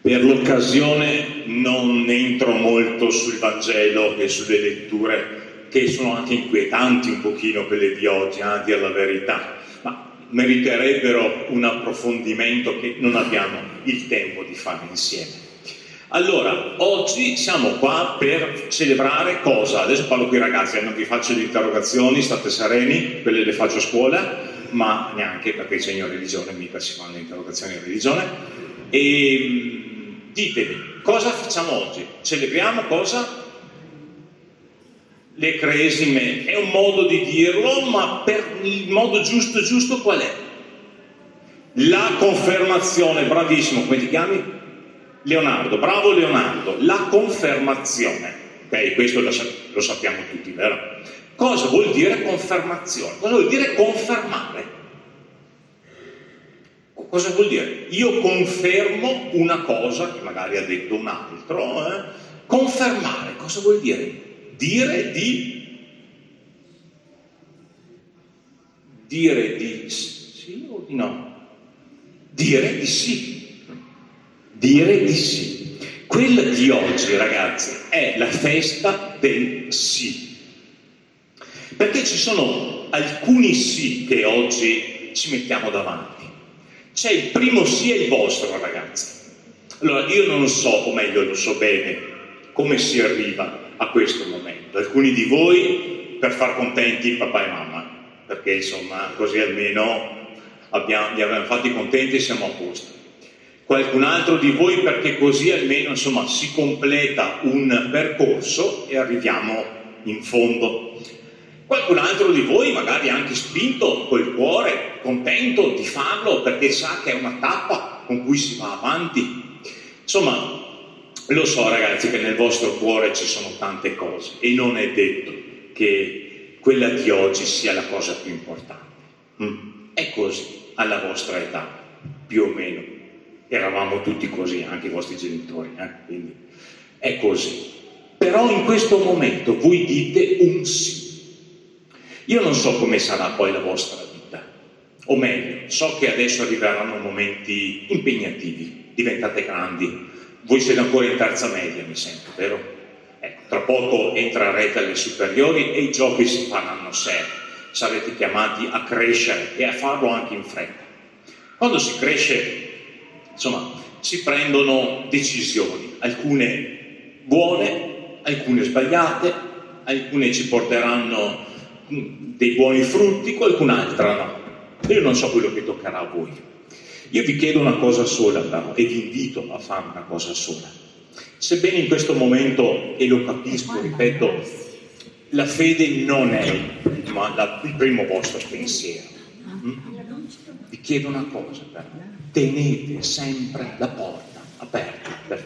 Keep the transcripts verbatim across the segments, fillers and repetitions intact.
Per l'occasione non entro molto sul Vangelo e sulle letture, che sono anche inquietanti un pochino quelle di oggi, a dire la verità, ma meriterebbero un approfondimento che non abbiamo il tempo di fare insieme. Allora, oggi siamo qua per celebrare cosa? Adesso parlo qui ragazzi, non vi faccio le interrogazioni, state sereni, quelle le faccio a scuola, ma neanche perché insegno religione, mica si fanno le interrogazioni in religione. E ditemi, cosa facciamo oggi? Celebriamo cosa? Le cresime. È un modo di dirlo, ma per il modo giusto giusto qual è? La confermazione, bravissimo, come ti chiami? Leonardo, bravo Leonardo, la confermazione, ok? Questo lo, lo sappiamo tutti, vero? Cosa vuol dire confermazione? Cosa vuol dire confermare? Cosa vuol dire? Io confermo una cosa che magari ha detto un altro, eh? Confermare, cosa vuol dire? Dire di... Dire di sì o di no? Dire di sì. Dire di sì. Quella di oggi, ragazzi, è la festa del sì. Perché ci sono alcuni sì che oggi ci mettiamo davanti. C'è il primo sì e il vostro, ragazzi. Allora, io non so, o meglio, lo so bene, come si arriva a questo momento. Alcuni di voi per far contenti papà e mamma, perché insomma, così almeno abbiamo, li abbiamo fatti contenti e siamo a posto. Qualcun altro di voi perché così almeno insomma si completa un percorso e arriviamo in fondo. Qualcun altro di voi magari anche spinto col cuore, contento di farlo perché sa che è una tappa con cui si va avanti. Insomma, lo so ragazzi che nel vostro cuore ci sono tante cose e non è detto che quella di oggi sia la cosa più importante. Mm. È così, alla vostra età, più o meno. Eravamo tutti così, anche i vostri genitori, eh? Quindi è così. Però in questo momento voi dite un sì. Io non so come sarà poi la vostra vita, o meglio, so che adesso arriveranno momenti impegnativi, diventate grandi, voi siete ancora in terza media, mi sembra, vero? Ecco, tra poco entrerete alle superiori e i giochi si faranno seri, sarete chiamati a crescere e a farlo anche in fretta. Quando si cresce, insomma, si prendono decisioni, alcune buone, alcune sbagliate, alcune ci porteranno dei buoni frutti, qualcun'altra no. Io non so quello che toccherà a voi. Io vi chiedo una cosa sola però, e vi invito a fare una cosa sola. Sebbene in questo momento, e lo capisco, ripeto, la fede non è ma la, il primo vostro pensiero. Mm? Vi chiedo una cosa però. Tenete sempre la porta aperta per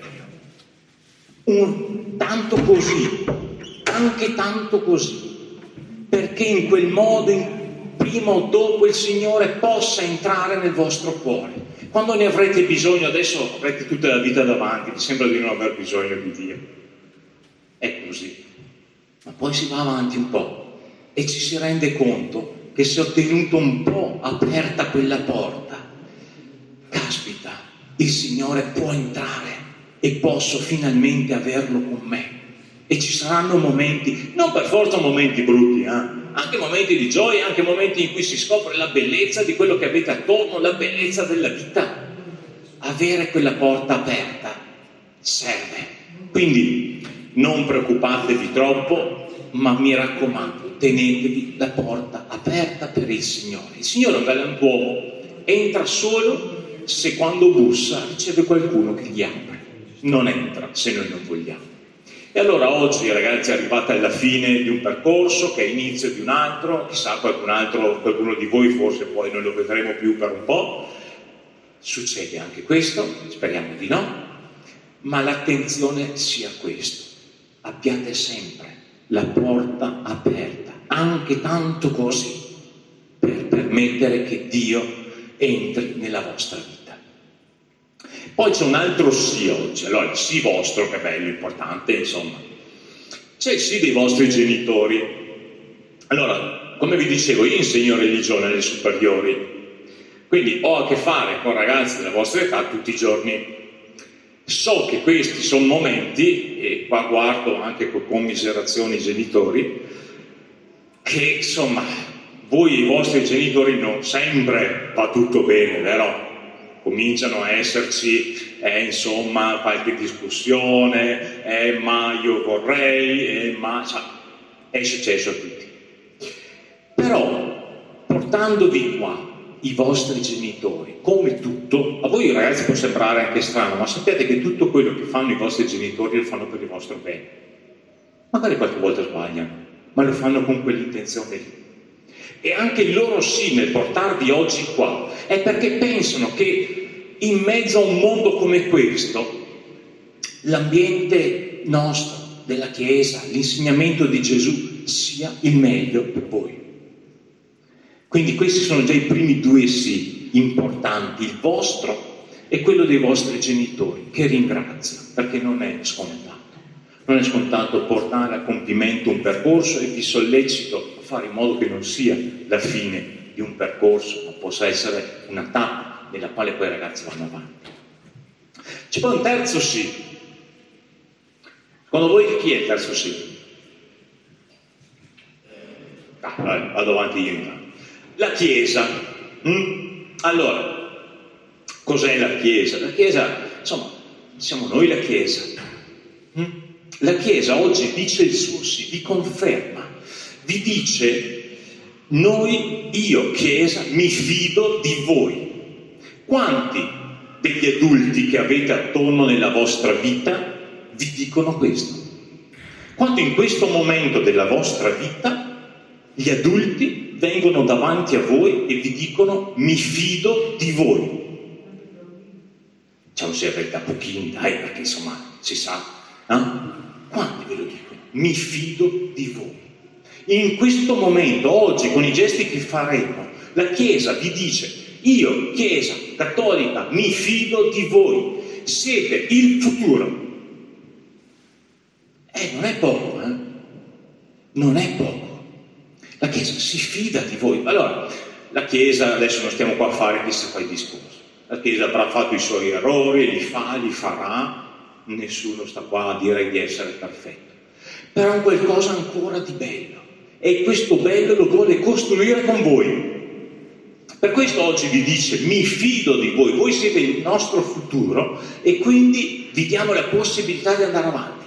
Dio. Un, tanto così, anche tanto così, perché in quel modo, in, prima o dopo, il Signore possa entrare nel vostro cuore. Quando ne avrete bisogno, adesso avrete tutta la vita davanti, vi sembra di non aver bisogno di Dio. È così. Ma poi si va avanti un po' e ci si rende conto che se ho tenuto un po' aperta quella porta, caspita, il Signore può entrare e posso finalmente averlo con me. E ci saranno momenti, non per forza momenti brutti, eh? Anche momenti di gioia, anche momenti in cui si scopre la bellezza di quello che avete attorno, la bellezza della vita. Avere quella porta aperta serve. Quindi non preoccupatevi troppo, ma mi raccomando, tenetevi la porta aperta per il Signore. Il Signore è un galantuomo, entra solo se quando bussa riceve qualcuno che gli apre. Non entra se noi non vogliamo. E allora oggi ragazzi arrivate alla fine di un percorso che è inizio di un altro, chissà qualcun altro, qualcuno di voi forse poi non lo vedremo più per un po', succede anche questo, speriamo di no, ma l'attenzione sia questo, abbiate sempre la porta aperta, anche tanto così, per permettere che Dio entri nella vostra vita. Poi c'è un altro sì oggi, allora il sì vostro, che è bello, importante, insomma. C'è il sì dei vostri genitori. Allora, come vi dicevo, io insegno religione alle superiori, quindi ho a che fare con ragazzi della vostra età tutti i giorni. So che questi sono momenti, e qua guardo anche con commiserazione i genitori, che insomma voi e i vostri genitori non sempre va tutto bene, vero? Cominciano a esserci, eh, insomma, qualche discussione, eh, ma io vorrei, eh, ma cioè, è successo a tutti. Però, portandovi qua i vostri genitori, come tutto, a voi ragazzi può sembrare anche strano, ma sappiate che tutto quello che fanno i vostri genitori lo fanno per il vostro bene. Magari qualche volta sbagliano, ma lo fanno con quell'intenzione lì. E anche il loro sì nel portarvi oggi qua è perché pensano che in mezzo a un mondo come questo l'ambiente nostro, della Chiesa, l'insegnamento di Gesù sia il meglio per voi. Quindi questi sono già i primi due sì importanti, il vostro e quello dei vostri genitori, che ringrazio, perché non è scontato. Non è scontato portare a compimento un percorso, e vi sollecito a fare in modo che non sia la fine di un percorso, ma possa essere una tappa nella quale poi i ragazzi vanno avanti. C'è poi un terzo sì. Secondo voi chi è il terzo sì? Ah, vai, vado avanti io intanto. La Chiesa. Mm? Allora, cos'è la Chiesa? La Chiesa, insomma, siamo noi la Chiesa. Mm? La Chiesa oggi dice il suo sì, vi conferma, vi dice: noi, io Chiesa, mi fido di voi. Quanti degli adulti che avete attorno nella vostra vita vi dicono questo? Quanto in questo momento della vostra vita gli adulti vengono davanti a voi e vi dicono: mi fido di voi? Diciamo se è da pochini, dai, perché insomma si sa, eh? Quanti ve lo dicono? Mi fido di voi. In questo momento, oggi, con i gesti che faremo, la Chiesa vi dice: io, Chiesa cattolica, mi fido di voi. Siete il futuro. Eh, non è poco, eh? Non è poco. La Chiesa si fida di voi. Allora, la Chiesa, adesso non stiamo qua a fare chissà quali discorsi. La Chiesa avrà fatto i suoi errori, li fa, li farà. Nessuno sta qua a dire di essere perfetto, però è qualcosa ancora di bello, e questo bello lo vuole costruire con voi. Per questo oggi vi dice: mi fido di voi, voi siete il nostro futuro, e quindi vi diamo la possibilità di andare avanti.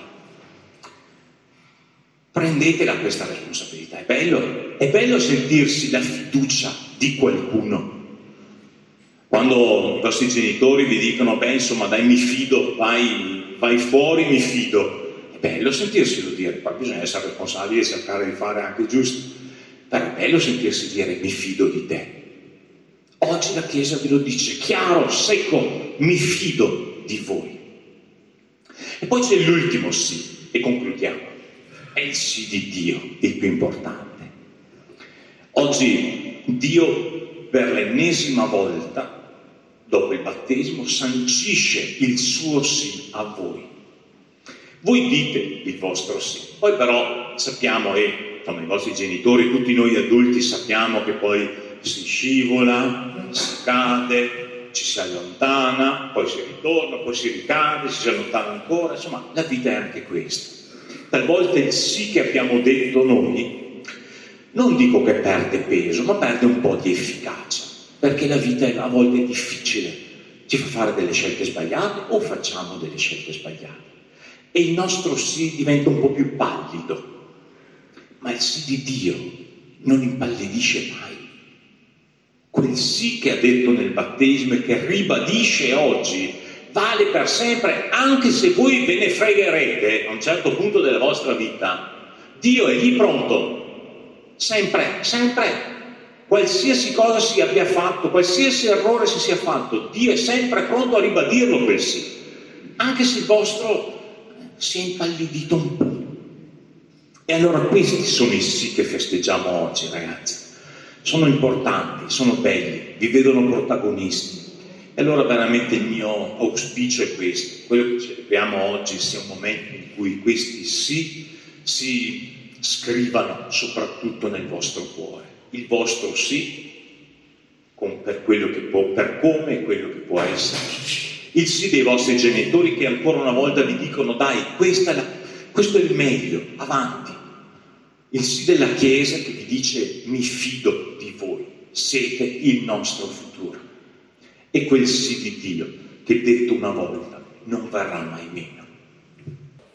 Prendetela questa responsabilità. È bello, è bello sentirsi la fiducia di qualcuno. Quando i vostri genitori vi dicono: beh, insomma, dai, mi fido, vai vai fuori, mi fido. È bello sentirselo dire, poi bisogna essere responsabili e cercare di fare anche giusto. Però è bello sentirsi dire: mi fido di te. Oggi la Chiesa ve lo dice chiaro, secco: mi fido di voi. E poi c'è l'ultimo sì, e concludiamo. È il sì di Dio, il più importante. Oggi Dio, per l'ennesima volta, dopo il battesimo, sancisce il suo sì a voi. Voi dite il vostro sì, poi però sappiamo, e insomma, i vostri genitori, tutti noi adulti sappiamo che poi si scivola, si cade, ci si allontana, poi si ritorna, poi si ricade, si allontana ancora, insomma la vita è anche questa. Talvolta il sì che abbiamo detto noi, non dico che perde peso, ma perde un po' di efficacia. Perché la vita a volte è difficile, ci fa fare delle scelte sbagliate o facciamo delle scelte sbagliate. E il nostro sì diventa un po' più pallido. Ma il sì di Dio non impallidisce mai. Quel sì che ha detto nel battesimo e che ribadisce oggi vale per sempre, anche se voi ve ne fregherete a un certo punto della vostra vita. Dio è lì pronto, sempre, sempre. Qualsiasi cosa si abbia fatto, qualsiasi errore si sia fatto, Dio è sempre pronto a ribadirlo quel sì, anche se il vostro si è impallidito un po'. E allora questi sono i sì che festeggiamo oggi, ragazzi. Sono importanti, sono belli, vi vedono protagonisti. E allora veramente il mio auspicio è questo: quello che celebriamo oggi sia un momento in cui questi sì si scrivano soprattutto nel vostro cuore. Il vostro sì con, per quello che può, per come e quello che può essere, Il sì dei vostri genitori che ancora una volta vi dicono dai, questa è la, questo è il meglio, avanti. Il sì della Chiesa che vi dice mi fido di voi, siete il nostro futuro. E quel sì di Dio che detto una volta non verrà mai meno.